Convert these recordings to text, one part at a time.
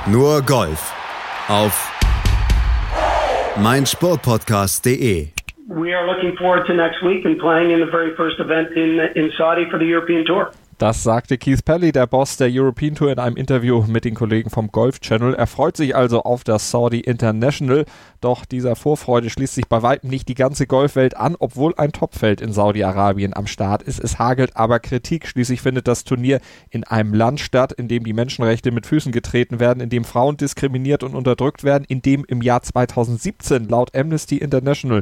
Nur Golf auf meinsportpodcast.de. We are looking forward to next week and playing in the very first event in Saudi for the European Tour. Das sagte Keith Pelley, der Boss der European Tour, in einem Interview mit den Kollegen vom Golf Channel. Er freut sich also auf das Saudi International. Doch dieser Vorfreude schließt sich bei weitem nicht die ganze Golfwelt an, obwohl ein Topfeld in Saudi-Arabien am Start ist. Es hagelt aber Kritik. Schließlich findet das Turnier in einem Land statt, in dem die Menschenrechte mit Füßen getreten werden, in dem Frauen diskriminiert und unterdrückt werden, in dem im Jahr 2017 laut Amnesty International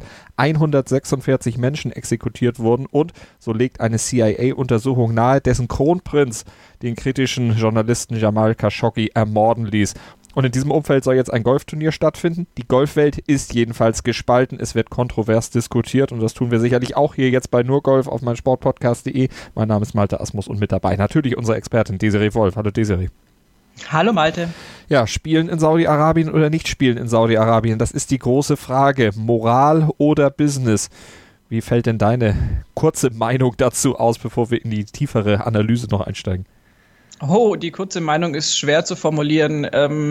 146 Menschen exekutiert wurden und, so legt eine CIA-Untersuchung nahe, dessen Kronprinz den kritischen Journalisten Jamal Khashoggi ermorden ließ. Und in diesem Umfeld soll jetzt ein Golfturnier stattfinden. Die Golfwelt ist jedenfalls gespalten. Es wird kontrovers diskutiert und das tun wir sicherlich auch hier jetzt bei Nur Golf auf meinsportpodcast.de. Mein Name ist Malte Asmus und mit dabei natürlich unsere Expertin Desiree Wolf. Hallo Desiree. Hallo Malte. Ja, spielen in Saudi-Arabien oder nicht spielen in Saudi-Arabien? Das ist die große Frage. Moral oder Business? Wie fällt denn deine kurze Meinung dazu aus, bevor wir in die tiefere Analyse noch einsteigen? Oh, die kurze Meinung ist schwer zu formulieren.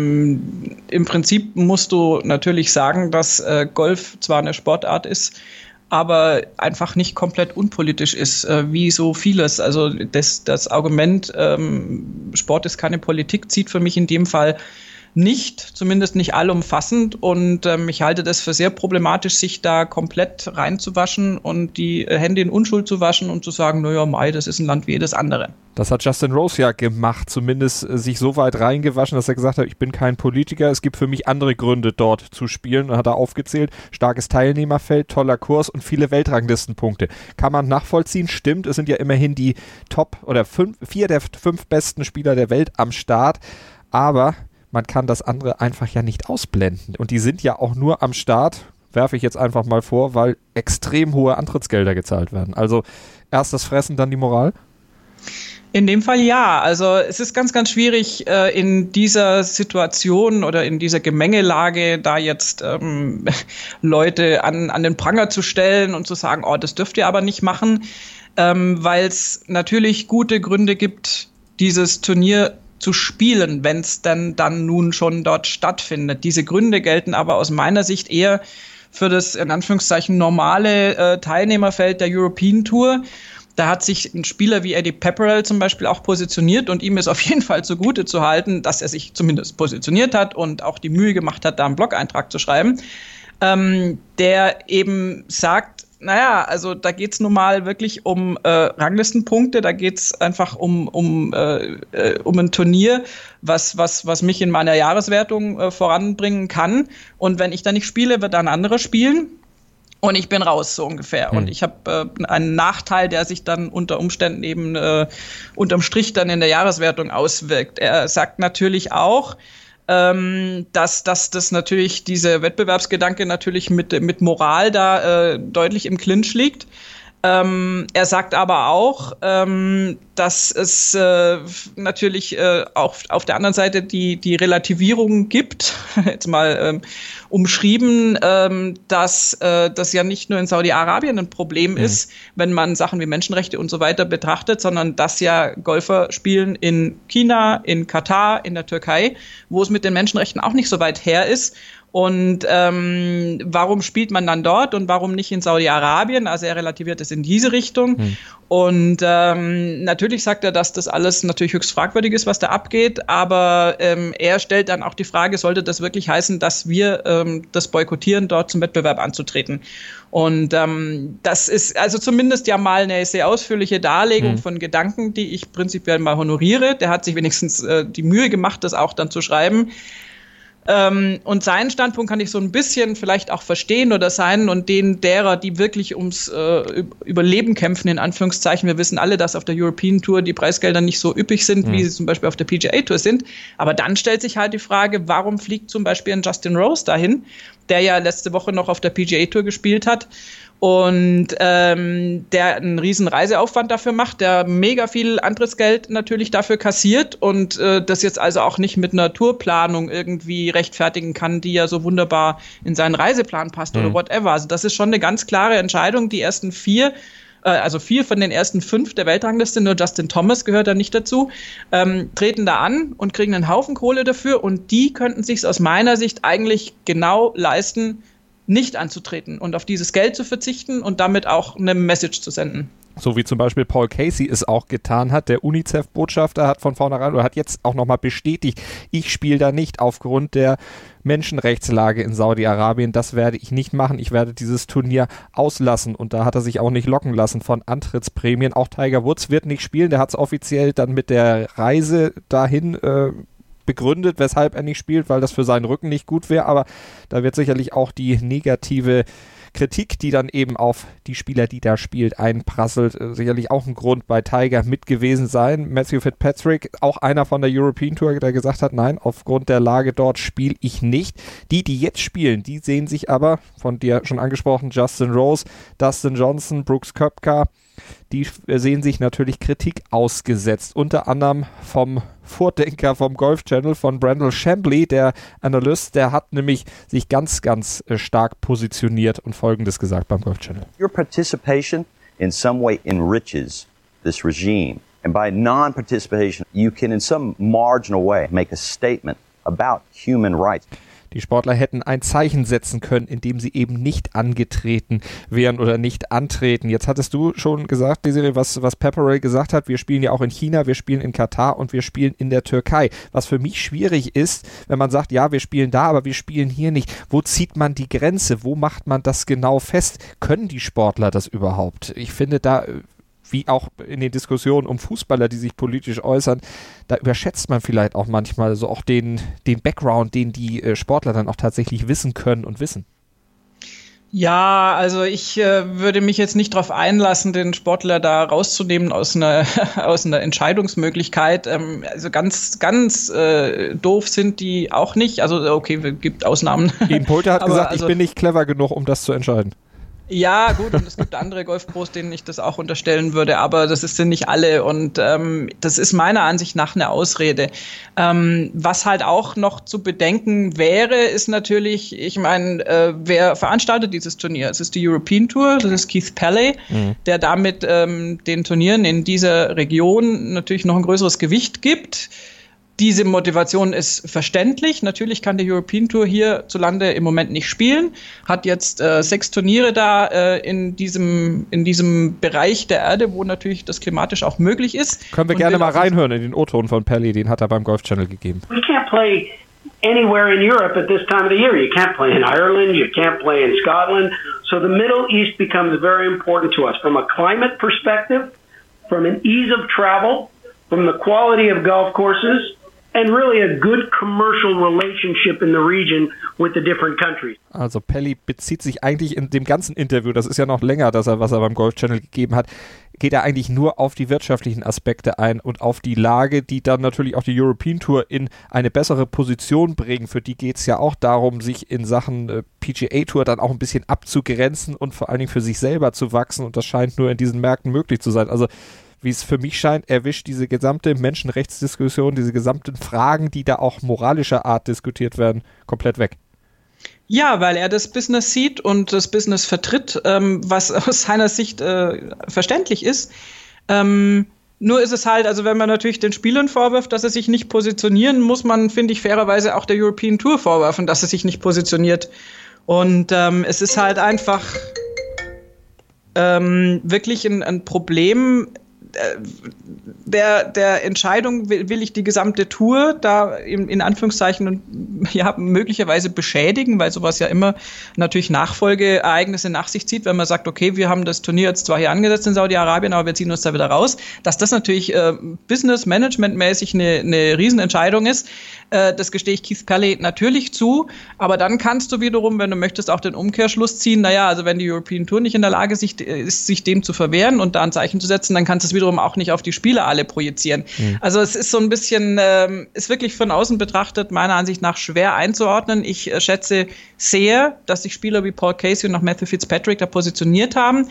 Im Prinzip musst du natürlich sagen, dass Golf zwar eine Sportart ist, aber einfach nicht komplett unpolitisch ist, wie so vieles. Also das Argument, Sport ist keine Politik, zieht für mich in dem Fall nicht, zumindest nicht allumfassend, und ich halte das für sehr problematisch, sich da komplett reinzuwaschen und die Hände in Unschuld zu waschen und zu sagen, naja, Mai, das ist ein Land wie jedes andere. Das hat Justin Rose ja gemacht, zumindest sich so weit reingewaschen, dass er gesagt hat, ich bin kein Politiker, es gibt für mich andere Gründe dort zu spielen, und hat er aufgezählt, starkes Teilnehmerfeld, toller Kurs und viele Weltranglistenpunkte. Kann man nachvollziehen, stimmt, es sind ja immerhin die Top- oder 4 der 5 besten Spieler der Welt am Start, aber man kann das andere einfach ja nicht ausblenden. Und die sind ja auch nur am Start, werfe ich jetzt einfach mal vor, weil extrem hohe Antrittsgelder gezahlt werden. Also erst das Fressen, dann die Moral? In dem Fall ja. Also es ist ganz, ganz schwierig in dieser Situation oder in dieser Gemengelage da jetzt Leute an den Pranger zu stellen und zu sagen, oh, das dürft ihr aber nicht machen, weil es natürlich gute Gründe gibt, dieses Turnier zu spielen, wenn es dann nun schon dort stattfindet. Diese Gründe gelten aber aus meiner Sicht eher für das in Anführungszeichen normale Teilnehmerfeld der European Tour. Da hat sich ein Spieler wie Eddie Pepperell zum Beispiel auch positioniert, und ihm ist auf jeden Fall zugute zu halten, dass er sich zumindest positioniert hat und auch die Mühe gemacht hat, da einen Blog-Eintrag zu schreiben, der eben sagt, naja, also da geht's nun mal wirklich um Ranglistenpunkte, da geht's einfach um ein Turnier, was mich in meiner Jahreswertung voranbringen kann. Und wenn ich da nicht spiele, wird da ein anderer spielen. Und ich bin raus, so ungefähr. Und ich habe einen Nachteil, der sich dann unter Umständen eben unterm Strich dann in der Jahreswertung auswirkt. Er sagt natürlich auch, dass das natürlich, dieser Wettbewerbsgedanke natürlich mit Moral da deutlich im Clinch liegt. Er sagt aber auch, dass es natürlich auch auf der anderen Seite die Relativierung gibt, jetzt mal umschrieben, dass das ja nicht nur in Saudi-Arabien ein Problem ist, wenn man Sachen wie Menschenrechte und so weiter betrachtet, sondern dass ja Golfer spielen in China, in Katar, in der Türkei, wo es mit den Menschenrechten auch nicht so weit her ist. Und warum spielt man dann dort und warum nicht in Saudi-Arabien? Also er relativiert es in diese Richtung. Und natürlich sagt er, dass das alles natürlich höchst fragwürdig ist, was da abgeht. Aber er stellt dann auch die Frage, sollte das wirklich heißen, dass wir das boykottieren, dort zum Wettbewerb anzutreten? Und das ist also zumindest ja mal eine sehr ausführliche Darlegung von Gedanken, die ich prinzipiell mal honoriere. Der hat sich wenigstens die Mühe gemacht, das auch dann zu schreiben. Und seinen Standpunkt kann ich so ein bisschen vielleicht auch verstehen oder sein, und den derer, die wirklich ums Überleben kämpfen, in Anführungszeichen. Wir wissen alle, dass auf der European Tour die Preisgelder nicht so üppig sind, wie sie zum Beispiel auf der PGA Tour sind. Aber dann stellt sich halt die Frage, warum fliegt zum Beispiel ein Justin Rose dahin, der ja letzte Woche noch auf der PGA Tour gespielt hat und der einen riesen Reiseaufwand dafür macht, der mega viel Antrittsgeld natürlich dafür kassiert und das jetzt also auch nicht mit einer Tourplanung irgendwie rechtfertigen kann, die ja so wunderbar in seinen Reiseplan passt oder whatever. Also das ist schon eine ganz klare Entscheidung. Die ersten 4 also 4 von den ersten 5 der Weltrangliste, nur Justin Thomas gehört da nicht dazu, treten da an und kriegen einen Haufen Kohle dafür und die könnten sich aus meiner Sicht eigentlich genau leisten, nicht anzutreten und auf dieses Geld zu verzichten und damit auch eine Message zu senden. So wie zum Beispiel Paul Casey es auch getan hat. Der UNICEF-Botschafter hat von vornherein oder hat jetzt auch nochmal bestätigt, ich spiele da nicht aufgrund der Menschenrechtslage in Saudi-Arabien. Das werde ich nicht machen. Ich werde dieses Turnier auslassen. Und da hat er sich auch nicht locken lassen von Antrittsprämien. Auch Tiger Woods wird nicht spielen. Der hat es offiziell dann mit der Reise dahin begründet, weshalb er nicht spielt, weil das für seinen Rücken nicht gut wäre. Aber da wird sicherlich auch die negative Kritik, die dann eben auf die Spieler, die da spielt, einprasselt, sicherlich auch ein Grund bei Tiger mit gewesen sein. Matthew Fitzpatrick, auch einer von der European Tour, der gesagt hat, nein, aufgrund der Lage dort spiele ich nicht. Die jetzt spielen, die sehen sich aber, von dir schon angesprochen, Justin Rose, Dustin Johnson, Brooks Koepka, die sehen sich natürlich Kritik ausgesetzt. Unter anderem vom Vordenker vom Golf Channel, von Brandel Chambly, der Analyst, der hat nämlich sich ganz, ganz stark positioniert und Folgendes gesagt beim Golf Channel. Your participation in some way enriches this regime. And by non-participation, you can in some marginal way make a statement about human rights. Die Sportler hätten ein Zeichen setzen können, indem sie eben nicht angetreten wären oder nicht antreten. Jetzt hattest du schon gesagt, Desiree, was Pepperell gesagt hat. Wir spielen ja auch in China, wir spielen in Katar und wir spielen in der Türkei. Was für mich schwierig ist, wenn man sagt, ja, wir spielen da, aber wir spielen hier nicht. Wo zieht man die Grenze? Wo macht man das genau fest? Können die Sportler das überhaupt? Ich finde da, wie auch in den Diskussionen um Fußballer, die sich politisch äußern, da überschätzt man vielleicht auch manchmal so auch den Background, den die Sportler dann auch tatsächlich wissen können und wissen. Ja, also ich würde mich jetzt nicht darauf einlassen, den Sportler da rauszunehmen aus einer Entscheidungsmöglichkeit. Also ganz doof sind die auch nicht. Also okay, es gibt Ausnahmen. Ian Poulter hat gesagt, ich bin nicht clever genug, um das zu entscheiden. Ja, gut, und es gibt andere Golfpros, denen ich das auch unterstellen würde, aber das sind nicht alle und das ist meiner Ansicht nach eine Ausrede. Was halt auch noch zu bedenken wäre, ist natürlich, ich meine, wer veranstaltet dieses Turnier? Es ist die European Tour, das ist Keith Pelley, der damit den Turnieren in dieser Region natürlich noch ein größeres Gewicht gibt. Diese Motivation ist verständlich. Natürlich kann die European Tour hierzulande im Moment nicht spielen. Hat jetzt 6 Turniere da in diesem Bereich der Erde, wo natürlich das klimatisch auch möglich ist. Können wir gerne mal reinhören in den O-Ton von Pelley, den hat er beim Golf Channel gegeben. We can't play anywhere in Europe at this time of the year. You can't play in Ireland, you can't play in Scotland. So the Middle East becomes very important to us from a climate perspective, from an ease of travel, from the quality of golf courses, and really a good commercial relationship in the region with the different countries. Also Pelley bezieht sich eigentlich in dem ganzen Interview, das ist ja noch länger, was er beim Golf Channel gegeben hat, geht er eigentlich nur auf die wirtschaftlichen Aspekte ein und auf die Lage, die dann natürlich auch die European Tour in eine bessere Position bringen. Für die geht es ja auch darum, sich in Sachen PGA Tour dann auch ein bisschen abzugrenzen und vor allen Dingen für sich selber zu wachsen und das scheint nur in diesen Märkten möglich zu sein. Also wie es für mich scheint, erwischt diese gesamte Menschenrechtsdiskussion, diese gesamten Fragen, die da auch moralischer Art diskutiert werden, komplett weg. Ja, weil er das Business sieht und das Business vertritt, was aus seiner Sicht verständlich ist. Nur ist es halt, also wenn man natürlich den Spielern vorwirft, dass sie sich nicht positionieren, muss man, finde ich, fairerweise auch der European Tour vorwerfen, dass sie sich nicht positioniert. Und es ist halt einfach wirklich ein Problem der Entscheidung, will ich die gesamte Tour da in Anführungszeichen ja möglicherweise beschädigen, weil sowas ja immer natürlich Nachfolgeereignisse nach sich zieht, wenn man sagt, okay, wir haben das Turnier jetzt zwar hier angesetzt in Saudi-Arabien, aber wir ziehen uns da wieder raus, dass das natürlich Business-Management-mäßig eine Riesenentscheidung ist. Das gestehe ich Keith Pelley natürlich zu, aber dann kannst du wiederum, wenn du möchtest, auch den Umkehrschluss ziehen, naja, also wenn die European Tour nicht in der Lage ist, sich dem zu verwehren und da ein Zeichen zu setzen, dann kannst du es wiederum auch nicht auf die Spieler alle projizieren. Also es ist so ein bisschen, ist wirklich von außen betrachtet meiner Ansicht nach schwer einzuordnen. Ich schätze sehr, dass sich Spieler wie Paul Casey und auch Matthew Fitzpatrick da positioniert haben.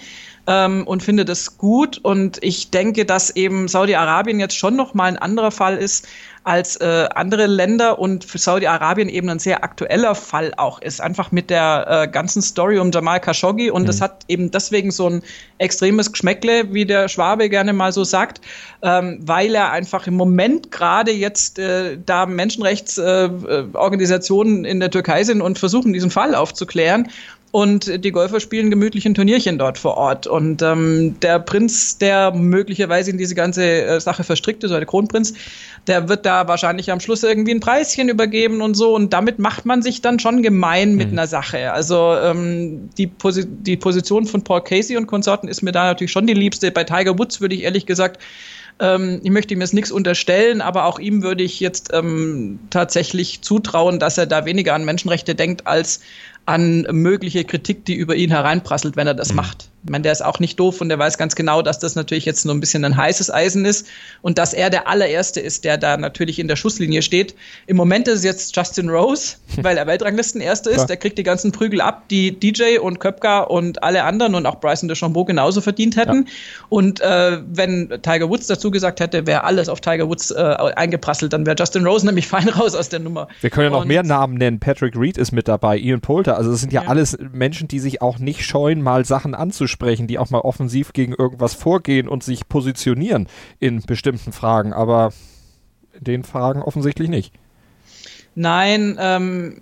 und finde das gut. Und ich denke, dass eben Saudi-Arabien jetzt schon nochmal ein anderer Fall ist als andere Länder und für Saudi-Arabien eben ein sehr aktueller Fall auch ist, einfach mit der ganzen Story um Jamal Khashoggi und das hat eben deswegen so ein extremes Geschmäckle, wie der Schwabe gerne mal so sagt, weil er einfach im Moment gerade jetzt da Menschenrechtsorganisationen in der Türkei sind und versuchen, diesen Fall aufzuklären. Und die Golfer spielen gemütlich ein Turnierchen dort vor Ort. Und der Prinz, der möglicherweise in diese ganze Sache verstrickt ist, oder der Kronprinz, der wird da wahrscheinlich am Schluss irgendwie ein Preischen übergeben und so. Und damit macht man sich dann schon gemein mit einer Sache. Also die Position von Paul Casey und Konsorten ist mir da natürlich schon die liebste. Bei Tiger Woods würde ich ehrlich gesagt, ich möchte ihm jetzt nichts unterstellen, aber auch ihm würde ich jetzt tatsächlich zutrauen, dass er da weniger an Menschenrechte denkt, als an mögliche Kritik, die über ihn hereinprasselt, wenn er das macht. Ich meine, der ist auch nicht doof und der weiß ganz genau, dass das natürlich jetzt nur ein bisschen ein heißes Eisen ist und dass er der allererste ist, der da natürlich in der Schusslinie steht. Im Moment ist es jetzt Justin Rose, weil er Weltranglistenerster ist. Der kriegt die ganzen Prügel ab, die DJ und Koepka und alle anderen und auch Bryson DeChambeau genauso verdient hätten. Ja. Und wenn Tiger Woods dazu gesagt hätte, wäre alles auf Tiger Woods eingeprasselt, dann wäre Justin Rose nämlich fein raus aus der Nummer. Wir können ja noch mehr Namen nennen. Patrick Reed ist mit dabei, Ian Poulter. Also es sind ja alles Menschen, die sich auch nicht scheuen, mal Sachen anzusprechen, die auch mal offensiv gegen irgendwas vorgehen und sich positionieren in bestimmten Fragen, aber in den Fragen offensichtlich nicht. Nein,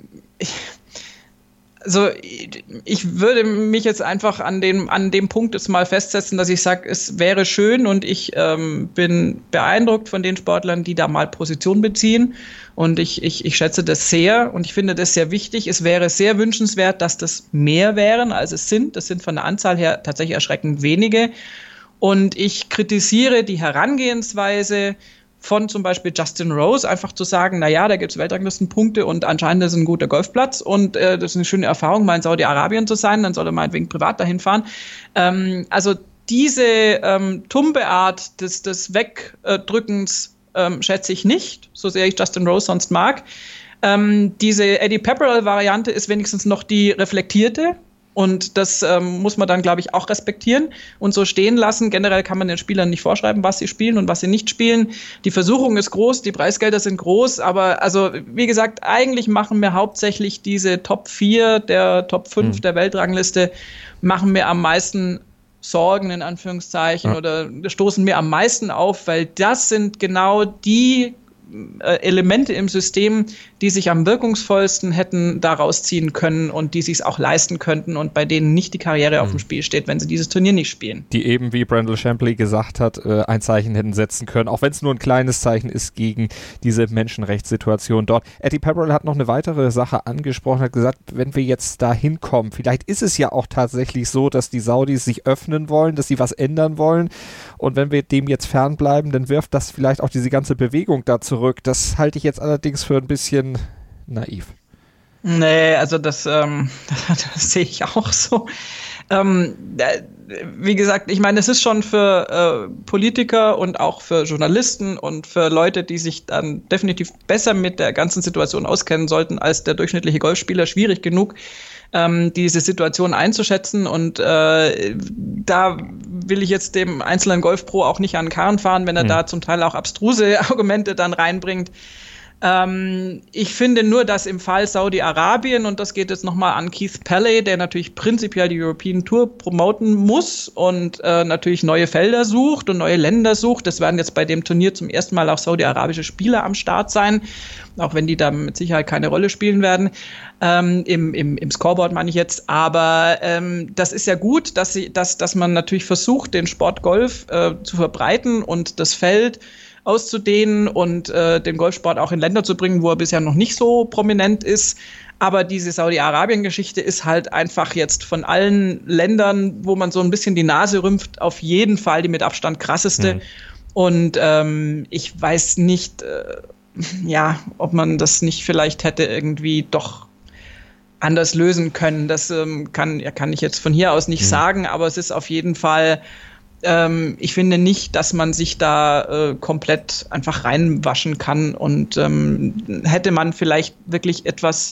ich würde mich jetzt einfach an dem Punkt jetzt mal festsetzen, dass ich sage, es wäre schön und ich bin beeindruckt von den Sportlern, die da mal Position beziehen und ich schätze das sehr und ich finde das sehr wichtig. Es wäre sehr wünschenswert, dass das mehr wären, als es sind. Das sind von der Anzahl her tatsächlich erschreckend wenige und ich kritisiere die Herangehensweise von zum Beispiel Justin Rose, einfach zu sagen, naja, da gibt es Weltranglistenpunkte und anscheinend ist es ein guter Golfplatz und das ist eine schöne Erfahrung, mal in Saudi-Arabien zu sein, dann soll er meinetwegen privat dahin fahren. Also diese tumbe Art des Wegdrückens schätze ich nicht, so sehr ich Justin Rose sonst mag. Diese Eddie Pepperell-Variante ist wenigstens noch die reflektierte. Und das muss man dann, glaube ich, auch respektieren und so stehen lassen. Generell kann man den Spielern nicht vorschreiben, was sie spielen und was sie nicht spielen. Die Versuchung ist groß, die Preisgelder sind groß, aber also wie gesagt, eigentlich machen mir hauptsächlich diese Top 4, der Top 5 der Weltrangliste, machen mir am meisten Sorgen, in Anführungszeichen, oder stoßen mir am meisten auf, weil das sind genau die Elemente im System, die sich am wirkungsvollsten hätten da rausziehen können und die sich es auch leisten könnten und bei denen nicht die Karriere auf dem Spiel steht, wenn sie dieses Turnier nicht spielen. Die eben, wie Brandel Shapley gesagt hat, ein Zeichen hätten setzen können, auch wenn es nur ein kleines Zeichen ist gegen diese Menschenrechtssituation dort. Eddie Pepperell hat noch eine weitere Sache angesprochen, hat gesagt, wenn wir jetzt da hinkommen, vielleicht ist es ja auch tatsächlich so, dass die Saudis sich öffnen wollen, dass sie was ändern wollen und wenn wir dem jetzt fernbleiben, dann wirft das vielleicht auch diese ganze Bewegung da zurück. Das halte ich jetzt allerdings für ein bisschen naiv. Nee, also das sehe ich auch so. Wie gesagt, ich meine, es ist schon für Politiker und auch für Journalisten und für Leute, die sich dann definitiv besser mit der ganzen Situation auskennen sollten als der durchschnittliche Golfspieler, schwierig genug, diese Situation einzuschätzen. Und da will ich jetzt dem einzelnen Golfpro auch nicht an den Karren fahren, wenn er da zum Teil auch abstruse Argumente dann reinbringt. Ich finde nur, dass im Fall Saudi-Arabien, und das geht jetzt nochmal an Keith Pelley, der natürlich prinzipiell die European Tour promoten muss und natürlich neue Felder sucht und neue Länder sucht. Das werden jetzt bei dem Turnier zum ersten Mal auch saudi-arabische Spieler am Start sein, auch wenn die da mit Sicherheit keine Rolle spielen werden. Im Scoreboard meine ich jetzt. Aber das ist ja gut, dass man natürlich versucht, den Sport Golf zu verbreiten und das Feld auszudehnen und den Golfsport auch in Länder zu bringen, wo er bisher noch nicht so prominent ist. Aber diese Saudi-Arabien-Geschichte ist halt einfach jetzt von allen Ländern, wo man so ein bisschen die Nase rümpft, auf jeden Fall die mit Abstand krasseste. Und ich weiß nicht, ob man das nicht vielleicht hätte irgendwie doch anders lösen können. Das kann ich jetzt von hier aus nicht sagen, aber es ist auf jeden Fall ich finde nicht, dass man sich da komplett einfach reinwaschen kann und hätte man vielleicht wirklich etwas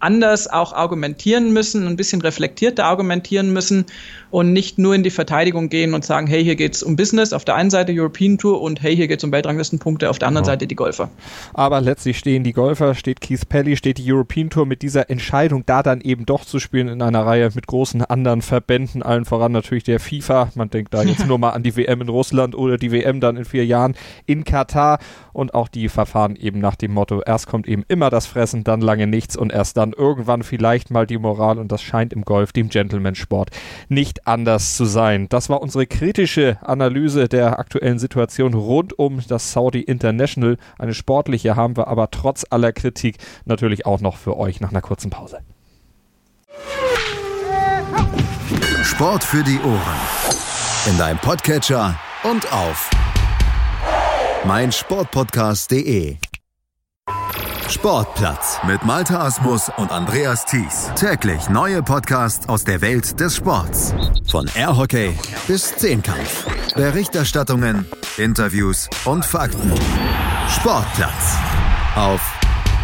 anders auch argumentieren müssen, ein bisschen reflektierter argumentieren müssen und nicht nur in die Verteidigung gehen und sagen, hey, hier geht's um Business auf der einen Seite European Tour und hey, hier geht's um Weltranglistenpunkte auf der anderen Seite die Golfer. Aber letztlich stehen die Golfer, steht Keith Pelley, steht die European Tour mit dieser Entscheidung, da dann eben doch zu spielen in einer Reihe mit großen anderen Verbänden, allen voran natürlich der FIFA. Man denkt da jetzt nur mal an die WM in Russland oder die WM dann in 4 Jahren in Katar, und auch die verfahren eben nach dem Motto, erst kommt eben immer das Fressen, dann lange nichts und erst dann irgendwann vielleicht mal die Moral, und das scheint im Golf, dem Gentleman-Sport, nicht anders zu sein. Das war unsere kritische Analyse der aktuellen Situation rund um das Saudi International. Eine sportliche haben wir aber trotz aller Kritik natürlich auch noch für euch nach einer kurzen Pause. Sport für die Ohren. In deinem Podcatcher und auf meinsportpodcast.de. Sportplatz mit Malte Asmus und Andreas Thies. Täglich neue Podcasts aus der Welt des Sports. Von Airhockey bis Zehnkampf. Berichterstattungen, Interviews und Fakten. Sportplatz auf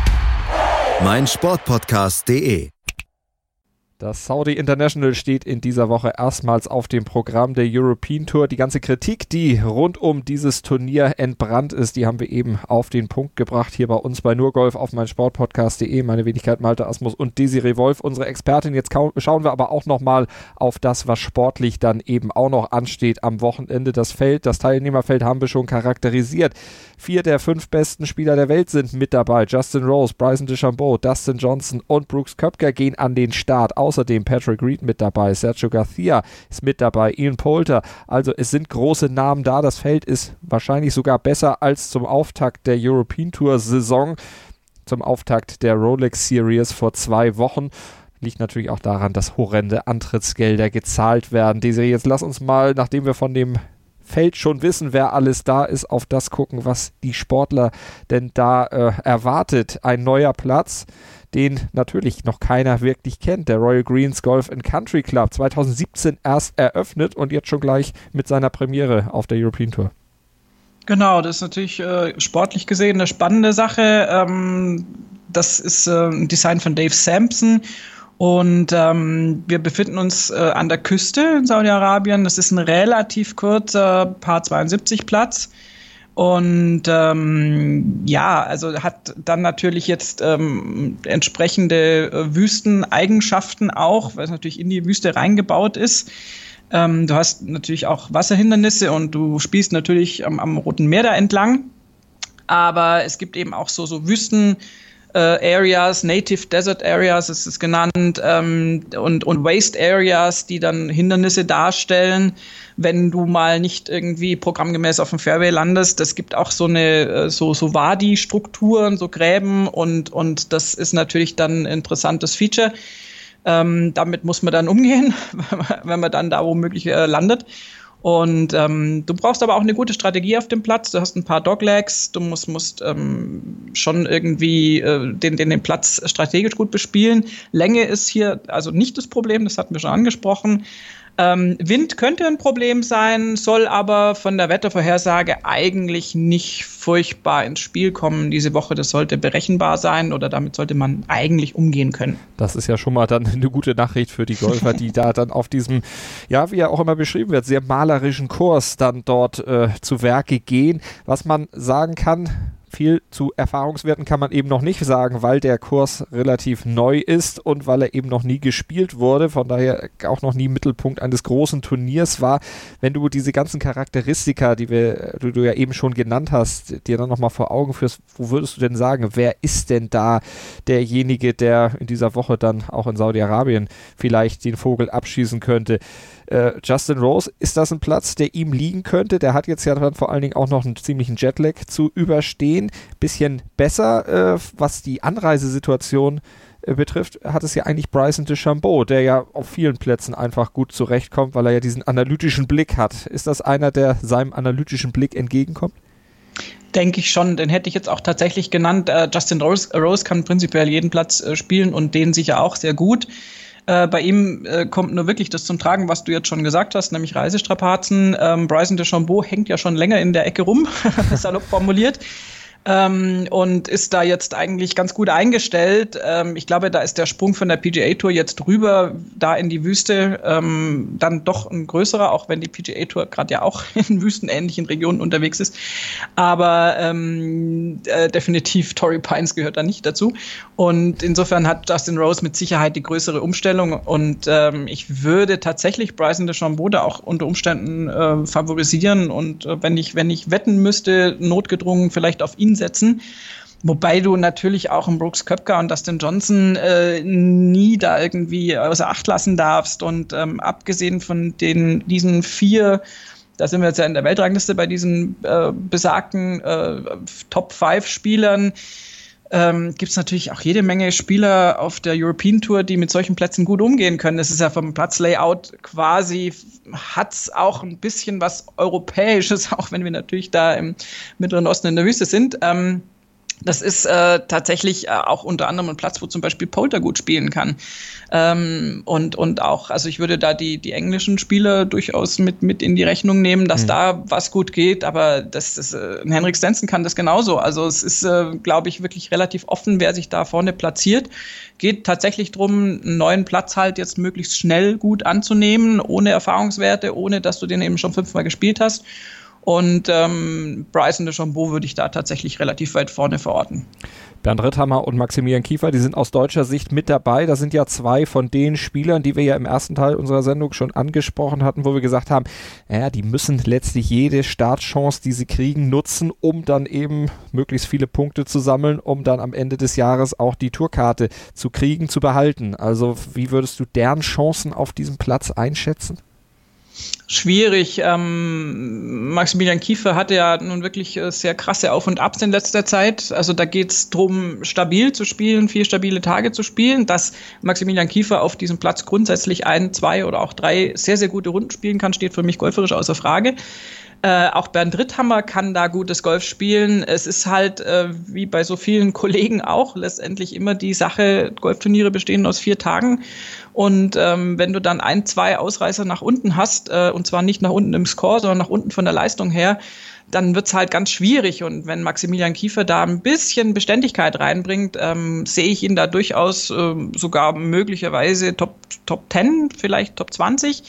meinsportpodcast.de. Das Saudi International steht in dieser Woche erstmals auf dem Programm der European Tour. Die ganze Kritik, die rund um dieses Turnier entbrannt ist, die haben wir eben auf den Punkt gebracht, hier bei uns bei Nurgolf auf meinsportpodcast.de. Meine Wenigkeit Malte Asmus und Desiree Wolf, unsere Expertin. Jetzt schauen wir aber auch nochmal auf das, was sportlich dann eben auch noch ansteht am Wochenende. Das Teilnehmerfeld haben wir schon charakterisiert. 4 der 5 besten Spieler der Welt sind mit dabei. Justin Rose, Bryson DeChambeau, Dustin Johnson und Brooks Koepka gehen an den Start. Außerdem Patrick Reed mit dabei, Sergio Garcia ist mit dabei, Ian Poulter. Also es sind große Namen da. Das Feld ist wahrscheinlich sogar besser als zum Auftakt der European Tour Saison, zum Auftakt der Rolex Series vor 2 Wochen. Liegt natürlich auch daran, dass horrende Antrittsgelder gezahlt werden. Jetzt lass uns mal, nachdem wir von dem Feld schon wissen, wer alles da ist, auf das gucken, was die Sportler denn da erwartet. Ein neuer Platz, den natürlich noch keiner wirklich kennt. Der Royal Greens Golf & Country Club, 2017 erst eröffnet und jetzt schon gleich mit seiner Premiere auf der European Tour. Genau, das ist natürlich sportlich gesehen eine spannende Sache. Das ist ein Design von Dave Sampson. Und wir befinden uns an der Küste in Saudi-Arabien. Das ist ein relativ kurzer Par 72 Platz. Und also hat dann natürlich jetzt entsprechende Wüsteneigenschaften auch, weil es natürlich in die Wüste reingebaut ist. Du hast natürlich auch Wasserhindernisse und du spielst natürlich am Roten Meer da entlang. Aber es gibt eben auch so Wüsten Areas, Native Desert Areas ist es genannt, und Waste Areas, die dann Hindernisse darstellen, wenn du mal nicht irgendwie programmgemäß auf dem Fairway landest. Es gibt auch so eine so Wadi-Strukturen, so Gräben, und das ist natürlich dann ein interessantes Feature. Damit muss man dann umgehen, wenn man dann da womöglich landet. Und du brauchst aber auch eine gute Strategie auf dem Platz. Du hast ein paar Doglegs, du musst schon irgendwie den Platz strategisch gut bespielen. Länge ist hier also nicht das Problem, das hatten wir schon angesprochen. Wind könnte ein Problem sein, soll aber von der Wettervorhersage eigentlich nicht furchtbar ins Spiel kommen diese Woche. Das sollte berechenbar sein, oder damit sollte man eigentlich umgehen können. Das ist ja schon mal dann eine gute Nachricht für die Golfer, die da dann auf diesem, ja, wie ja auch immer beschrieben wird, sehr malerischen Kurs dann dort zu Werke gehen. Was man sagen kann, viel zu Erfahrungswerten kann man eben noch nicht sagen, weil der Kurs relativ neu ist und weil er eben noch nie gespielt wurde, von daher auch noch nie Mittelpunkt eines großen Turniers war. Wenn du diese ganzen Charakteristika, die du ja eben schon genannt hast, dir dann nochmal vor Augen führst, wo würdest du denn sagen, wer ist denn da derjenige, der in dieser Woche dann auch in Saudi-Arabien vielleicht den Vogel abschießen könnte? Justin Rose, ist das ein Platz, der ihm liegen könnte? Der hat jetzt ja dann vor allen Dingen auch noch einen ziemlichen Jetlag zu überstehen. Bisschen besser, was die Anreisesituation betrifft, hat es ja eigentlich Bryson DeChambeau, der ja auf vielen Plätzen einfach gut zurechtkommt, weil er ja diesen analytischen Blick hat. Ist das einer, der seinem analytischen Blick entgegenkommt? Denke ich schon, den hätte ich jetzt auch tatsächlich genannt. Justin Rose kann prinzipiell jeden Platz spielen und den sicher auch sehr gut. Bei ihm kommt nur wirklich das zum Tragen, was du jetzt schon gesagt hast, nämlich Reisestrapazen. Bryson DeChambeau hängt ja schon länger in der Ecke rum, salopp formuliert. und ist da jetzt eigentlich ganz gut eingestellt. Ich glaube, da ist der Sprung von der PGA Tour jetzt rüber, da in die Wüste, dann doch ein größerer, auch wenn die PGA Tour gerade ja auch in wüstenähnlichen Regionen unterwegs ist. Aber definitiv Torrey Pines gehört da nicht dazu. Und insofern hat Justin Rose mit Sicherheit die größere Umstellung. Und ich würde tatsächlich Bryson DeChambeau da auch unter Umständen favorisieren. Und wenn ich wetten müsste, notgedrungen vielleicht auf ihn setzen. Wobei du natürlich auch einen Brooks Koepka und Dustin Johnson nie da irgendwie außer Acht lassen darfst. Und abgesehen von diesen 4, da sind wir jetzt ja in der Weltrangliste bei diesen besagten Top-5-Spielern, gibt es natürlich auch jede Menge Spieler auf der European Tour, die mit solchen Plätzen gut umgehen können. Das ist ja vom Platzlayout quasi, hat's auch ein bisschen was Europäisches, auch wenn wir natürlich da im Mittleren Osten in der Wüste sind. Das ist tatsächlich auch unter anderem ein Platz, wo zum Beispiel Poulter gut spielen kann. Und auch, also ich würde da die englischen Spieler durchaus mit in die Rechnung nehmen, dass da was gut geht, aber Henrik Stenson kann das genauso. Also es ist, glaube ich, wirklich relativ offen, wer sich da vorne platziert. Geht tatsächlich darum, einen neuen Platz halt jetzt möglichst schnell gut anzunehmen, ohne Erfahrungswerte, ohne dass du den eben schon 5-mal gespielt hast. Und Bryson DeChambeau würde ich da tatsächlich relativ weit vorne verorten. Bernd Ritthammer und Maximilian Kiefer, die sind aus deutscher Sicht mit dabei. Das sind ja 2 von den Spielern, die wir ja im ersten Teil unserer Sendung schon angesprochen hatten, wo wir gesagt haben, die müssen letztlich jede Startchance, die sie kriegen, nutzen, um dann eben möglichst viele Punkte zu sammeln, um dann am Ende des Jahres auch die Tourkarte zu kriegen, zu behalten. Also wie würdest du deren Chancen auf diesem Platz einschätzen? Schwierig. Maximilian Kiefer hatte ja nun wirklich sehr krasse Auf- und Abs in letzter Zeit. Also da geht es darum, stabil zu spielen, 4 stabile Tage zu spielen. Dass Maximilian Kiefer auf diesem Platz grundsätzlich 1, 2 oder auch 3 sehr, sehr gute Runden spielen kann, steht für mich golferisch außer Frage. Auch Bernd Ritthammer kann da gutes Golf spielen. Es ist halt, wie bei so vielen Kollegen auch, letztendlich immer die Sache, Golfturniere bestehen aus 4 Tagen. Und wenn du dann 1, 2 Ausreißer nach unten hast, und zwar nicht nach unten im Score, sondern nach unten von der Leistung her, dann wird's halt ganz schwierig. Und wenn Maximilian Kiefer da ein bisschen Beständigkeit reinbringt, sehe ich ihn da durchaus sogar möglicherweise Top 10, vielleicht Top 20.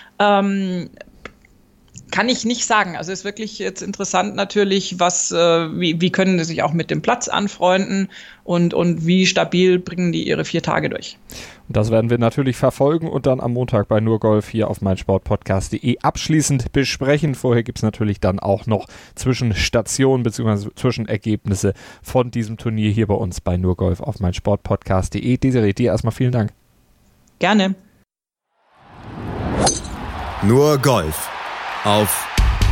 Kann ich nicht sagen. Also ist wirklich jetzt interessant natürlich, wie können sie sich auch mit dem Platz anfreunden und wie stabil bringen die ihre 4 Tage durch. Und das werden wir natürlich verfolgen und dann am Montag bei Nur Golf hier auf meinsportpodcast.de abschließend besprechen. Vorher gibt es natürlich dann auch noch Zwischenstationen bzw. Zwischenergebnisse von diesem Turnier hier bei uns bei Nur Golf auf meinsportpodcast.de. Desiree, dir erstmal vielen Dank. Gerne. Nur Golf auf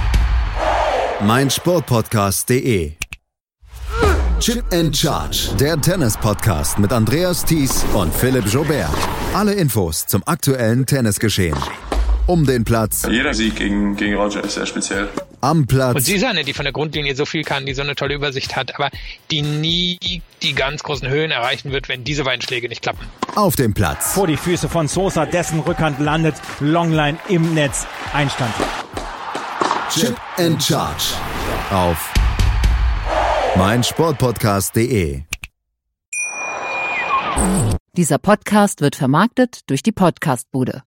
meinsportpodcast.de. Chip and Charge, der Tennis-Podcast mit Andreas Thies und Philipp Joubert. Alle Infos zum aktuellen Tennisgeschehen. Um den Platz. Jeder Sieg gegen Roger ist sehr speziell. Am Platz. Und sie ist eine, die von der Grundlinie so viel kann, die so eine tolle Übersicht hat, aber die nie die ganz großen Höhen erreichen wird, wenn diese beiden Schläge nicht klappen. Auf dem Platz. Vor die Füße von Sosa, dessen Rückhand landet, Longline im Netz, Einstand. Chip and Charge auf meinsportpodcast.de. Dieser Podcast wird vermarktet durch die Podcastbude.